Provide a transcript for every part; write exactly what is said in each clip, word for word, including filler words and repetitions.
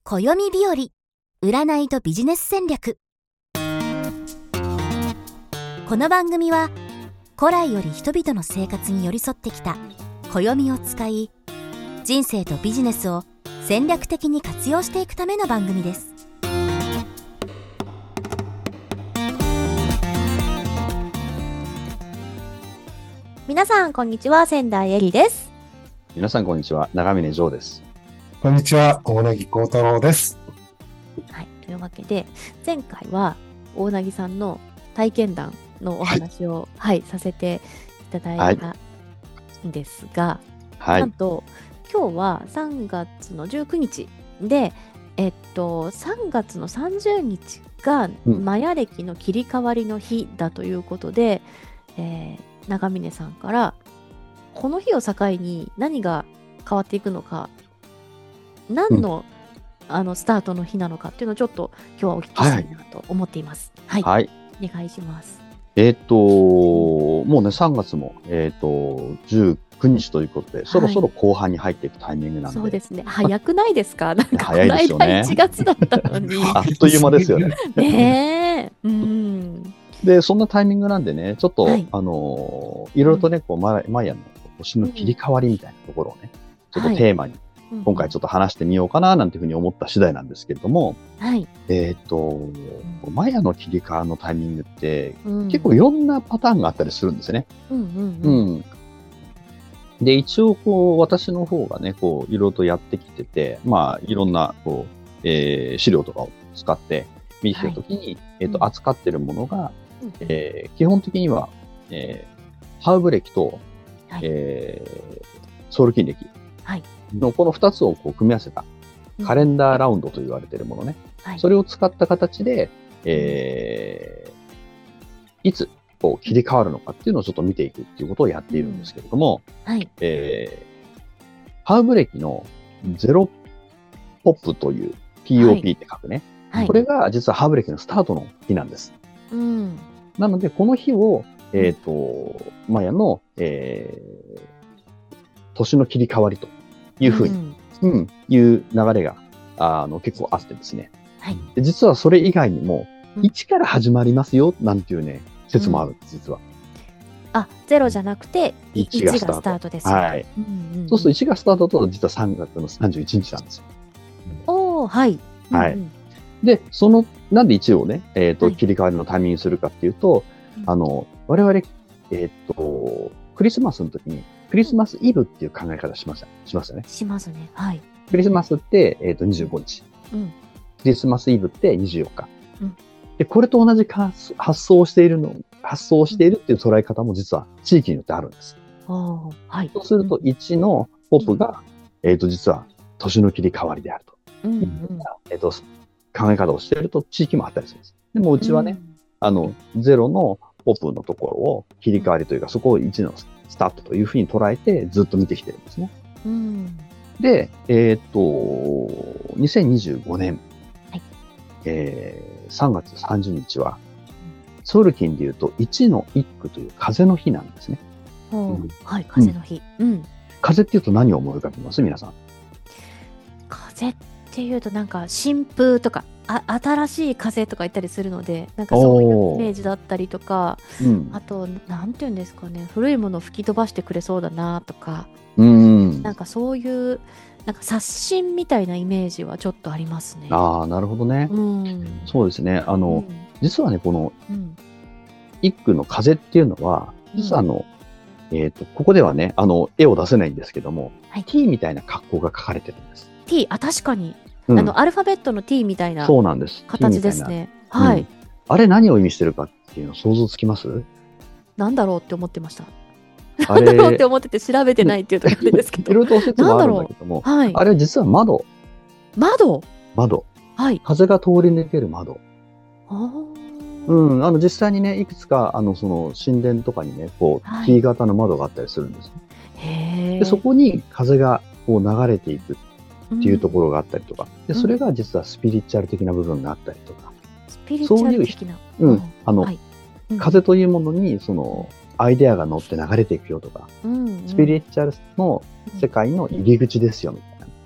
暦日和、占いとビジネス戦略。この番組は古来より人々の生活に寄り添ってきた暦を使い、人生とビジネスを戦略的に活用していくための番組です。 皆さんこんにちは、仙台えりです。 皆さんこんにちは、長峰城です。 こんにちは、大柳幸太郎です。 はい、というわけで前回は大柳さんの体験談のお話を、はい、はい、させていただいたんですが、はい、なんと今日はさんがつのじゅうくにちで、えっとさんがつのさんじゅうにちがマヤ暦の切り替わりの日だということで、うんえー、長峰さんからこの日を境に何が変わっていくのか、何の、うん、あのスタートの日なのかっていうのをちょっと今日はお聞きしたいなと思っています。はい、はい、お願いします。 えっ、ー、ともうねさんがつも、えー、とじゅうくにちということで、はい、そろそろ後半に入っていくタイミングなんで、 そうですね、早くないですか？なんかこの間いちがつだったのにあっという間ですよね。 ねえ、うん、 でそんなタイミングなんでね、ちょっと、はい、あのいろいろとね、こうマヤの星の切り替わりみたいなところをね、うん、ちょっとテーマに、はい、今回ちょっと話してみようかななんていうふうに思った次第なんですけれども、はい、えっ、ー、と、うん、マヤの切り替わりのタイミングって、うん、結構いろんなパターンがあったりするんですよね。うんうんうんうん、で一応こう私の方がねこういろいろとやってきてて、まあいろんなこう、えー、資料とかを使って見てたときに、はい、えーとうん、扱っているものが、うんえー、基本的には、えー、ハーブ暦と、はいえー、ソウル金暦のこのふたつをこう組み合わせたカレンダーラウンドと言われているものね、はい、それを使った形で、えー、いつこう切り替わるのかっていうのをちょっと見ていくっていうことをやっているんですけれども、うんはいえー、ハーブ暦のゼロポップという ピーオーピー って書くね、はい、これが実はハーブ暦のスタートの日なんです。うん、なのでこの日を、えーと、マヤの、えー、年の切り替わりというふうに、うんうん、いう流れがあの結構あってですね、はい、で実はそれ以外にも、うん、いちから始まりますよなんていうね説もあるんです、実は。 あ、ゼロじゃなくていちがスタートです。 はい。うんうん、そうするといちがスタートと実はさんがつのさんじゅういちにちなんですよ。 おー、はい。 はい。うんうん、で、その、なんでいちをね、えっと、はい、切り替わりのタイミングにするかっていうと、うん、あの、我々、えっと、クリスマスの時に、クリスマスイブっていう考え方しました。しましたね。 しますね。はい。 クリスマスって、えっと、にじゅうごにち。うん。クリスマスイブってにじゅうよっか。うん。で、これと同じ発想をしているの、発想をしているっていう捉え方も実は地域によってあるんです。 あはい。 そうするといちのポップが、うん、えっと、実は年の切り替わりであると。うんうん、えっと、考え方をしていると地域もあったりするんです。でもうちはね、うん、あの、ゼロのポップのところを切り替わりというか、そこをいちのスタートというふうに捉えてずっと見てきてるんですね。うん、で、えっと、にせんにじゅうごねん、はいえー、さんがつさんじゅうにちは、ソウル金でいうといちの一句という風の日なんですね。 うん、はい、風の日、うん。 風っていうと何を思い浮かべます皆さん？ 風っていうとなんか新風とかあ新しい風とか言ったりするので、なんかそういうイメージだったりとか、うん、あとなんていうんですかね、古いものを吹き飛ばしてくれそうだなとか、うん、なんかそういうなんか刷新みたいなイメージはちょっとありますね。 ああ、なるほどね。うん、そうですね。あの、うん、実はねこの一句の風っていうのは、実はあの、うん、えっとここではねあの絵を出せないんですけども、はい、T みたいな格好が書かれてるんです。 T、あ、確かに、うん、あのアルファベットの T みたいなそうなんです形ですね。はい、うん、 あれ何を意味してるかっていうの想像つきます？ なんだろうって思ってました。なんだろうって思ってて調べてないっていうところですけど、 いろいろと説はあるんだけども、はい、あれは実は窓。 窓。 窓。はい。風が通り抜ける窓。あうん、あの実際にねいくつかあのその神殿とかにねこう、はい、T 型の窓があったりするんです。へでそこに風がこう流れていくっていうところがあったりとか、うん、でそれが実はスピリチュアル的な部分があったりとか、 スピリチュアル的な、 そういう、うん、あの、はいうん、風というものにそのアイデアが乗って流れていくよとか、うんうん、スピリチュアルの世界の入り口ですよみたいな、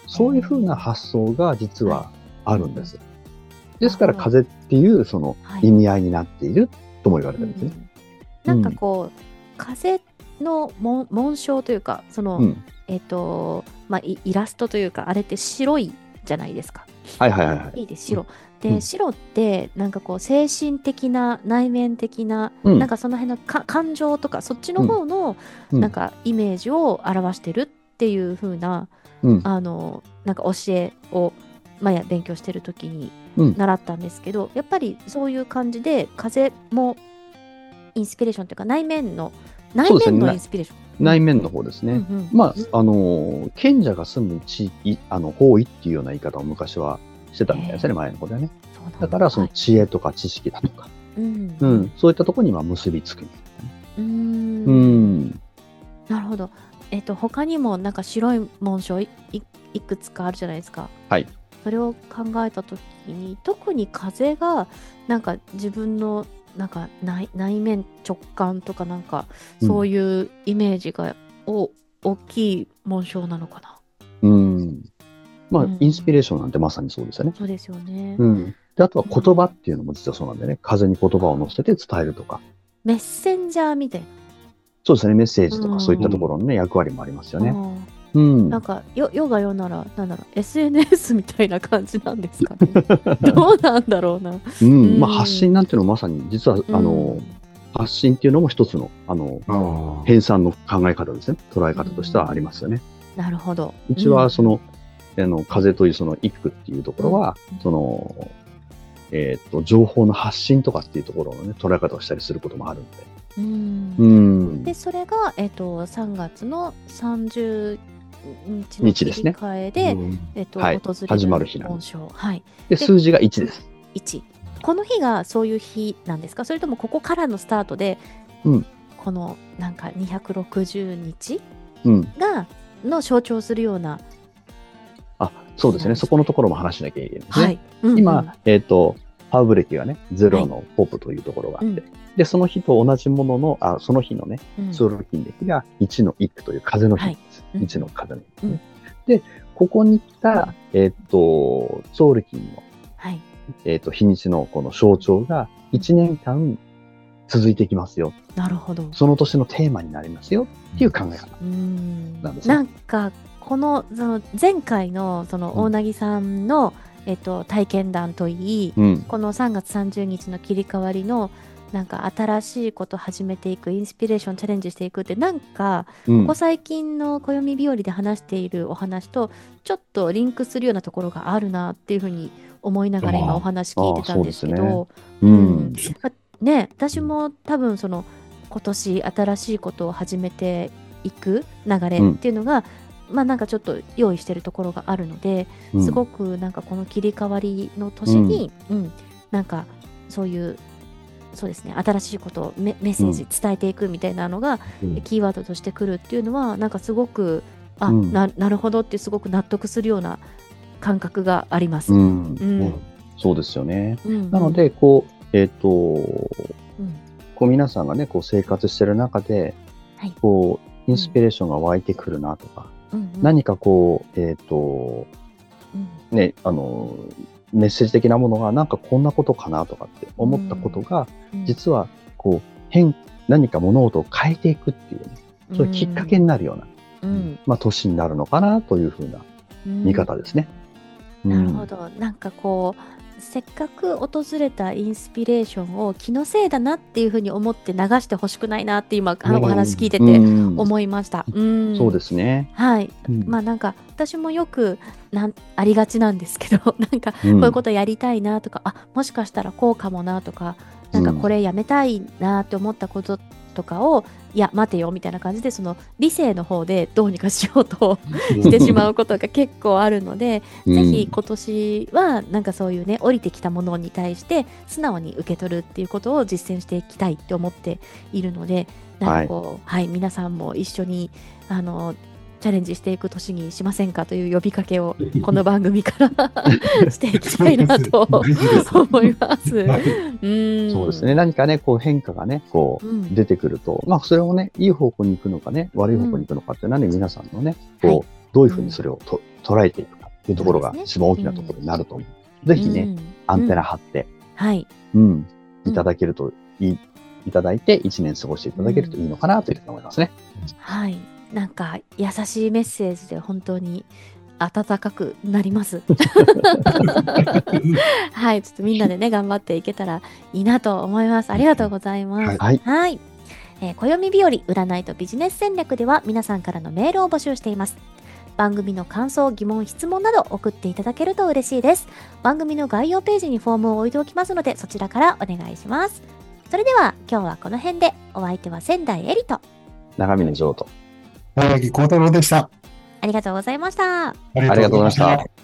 そういうふうな発想が実はあるんです。ですから風っていうその意味合いになっているとも言われてるんですね。 うん、なんかこう、風の紋紋章というか、その、うん、えっ、ー、と、まあ、イラストというか、あれって白いじゃないですか。 はいはいはい。 いいです、白。で、うん、白って、なんかこう、精神的な、内面的な、うん、なんかその辺のか感情とか、そっちの方の、なんかイメージを表してるっていう風な、うん、あの、なんか教えを、まあ、勉強してる時に習ったんですけど、うん、やっぱりそういう感じで、風もインスピレーションというか、内面の、内面のインスピレーション。 内面の方ですね。うんうん、まあ、あの、賢者が住む地域、あの、方位っていうような言い方を昔はしてたみたいですね、前の方ではね。だから、その知恵とか知識だとか、はい、うんうん、そういったところには結びつく、ね。 うーん。うんなるほど。えっと、他にもなんか白い紋章 い, い, いくつかあるじゃないですか。 はい。 それを考えたときに、特に風が、なんか自分の、なんか 内, 内面直感とかなんかそういうイメージが、うん、大きい紋章なのかな。 うんまあ、うん、インスピレーションなんてまさにそうですよね。 そうですよね。 うん、であとは言葉っていうのも実はそうなんでね、うん、風に言葉を乗せて伝えるとか。 メッセンジャーみたいな。 そうですね、メッセージとかそういったところのね、うん、役割もありますよね。うん、 なんかよ世が世ならなんだろう エスエヌエス みたいな感じなんですかね。どうなんだろうな。 うん、まあ発信なんていうのはまさに実は、うん、あの発信っていうのも一つのあの編纂の考え方ですね。捉え方としてはありますよね。 うん、なるほど。 うちはその、うん、あの風というその一句っていうところは、うん、そのえっ、ー、と情報の発信とかっていうところのね捉え方をしたりすることもあるんで。 うんうん、でそれがえっ、ー、とさんがつのさんじゅうにちの切り替えで、 ねえっと、 はい、 訪れる始まる日なんです。 はい。 で、数字がいちです。 いち。この日がそういう日なんですか？それともここからのスタートで、 うん、 このなんかにひゃくろくじゅうにちが、うん、 の象徴するような。 あ、そうですね。そこのところも話しなきゃいけないですね。 はいうんうん、 今、えっ、ー、と、ハーブ暦がね、ゼロのポープというところがあって、はいうん、で、その日と同じものの、あ、その日のね、ソール金暦がいちの一句という風の日です。はい、いちの風の日、ねうん。で、ここに来た、えっ、ー、と、ソール金の、 はい、 えっ、ー、と、日にちのこの象徴がいちねんかん続いていきますよ。 なるほど。 その年のテーマになりますよっていう考え方なんですね。 なんか、この、その前回の、その大凪さんの、うんえっと、体験談といい、うん、このさんがつさんじゅうにちの切り替わりのなんか新しいこと始めていくインスピレーションチャレンジしていくってなんか、うん、ここ最近の暦日和で話しているお話とちょっとリンクするようなところがあるなっていうふうに思いながら今お話聞いてたんですけど、ねうんね、私も多分その今年新しいことを始めていく流れっていうのが、うんまあなんかちょっと用意してるところがあるので、うん、すごくなんかこの切り替わりの年に、うんうん、なんかそういうそうですね新しいことを メ, メッセージ伝えていくみたいなのが、うん、キーワードとしてくるっていうのはなんかすごくあ、うん、な, なるほどってすごく納得するような感覚があります。 うんうん、そうですよね。うんうん、なのでこうえっ、ー、と、うん、こう皆さんがねこう生活してる中で、はい、こうインスピレーションが湧いてくるなとか。うんうん、何かこう、えっ、ー、と、うん、ね、あの、メッセージ的なものがなんかこんなことかなとかって思ったことが、うん、実はこう変、何か物事を変えていくっていうね、そういうきっかけになるような、うん、まあ年になるのかなというふうな見方ですね。 うんうん、なるほど。なんかこう、せっかく訪れたインスピレーションを気のせいだなっていうふうに思って流してほしくないなって今あのお話聞いてて思いました。 うんうん、そうですね。 はい。うん、まあなんか私もよくなんありがちなんですけど、なんかこういうことやりたいなとか、うん、あもしかしたらこうかもなとか、なんかこれやめたいなって思ったこととかを、いや待てよみたいな感じでその理性の方でどうにかしようとしてしまうことが結構あるので、うん、ぜひ今年はなんかそういうね降りてきたものに対して素直に受け取るっていうことを実践していきたいって思っているので、なんかこう、はい、はい、皆さんも一緒にあのチャレンジしていく年にしませんかという呼びかけをこの番組からしていきたいなと思います。うんそうですね。何かね、こう変化がね、こう出てくると、うん、まあそれをね、いい方向に行くのかね、悪い方向に行くのかっていうのはね、皆さんのね、こう、はい、どういうふうにそれをと、うん、捉えていくかっていうところが一番大きなところになると思う。うん、ぜひね、うん、アンテナ張って、 はい。 うん。いただけるといい、いただいていちねん過ごしていただけるといいのかなというふうに思いますね。 うん、はい。なんか優しいメッセージで本当に温かくなります。はい。ちょっとみんなでね、頑張っていけたらいいなと思います。ありがとうございます。 はい。 はい。えー、暦日和占いとビジネス戦略では皆さんからのメールを募集しています。番組の感想、疑問、質問など送っていただけると嬉しいです。番組の概要ページにフォームを置いておきますので、そちらからお願いします。それでは今日はこの辺で、お相手は仙台えりと長峰譲と大柳幸太郎でした。 ありがとうございました。 ありがとうございました。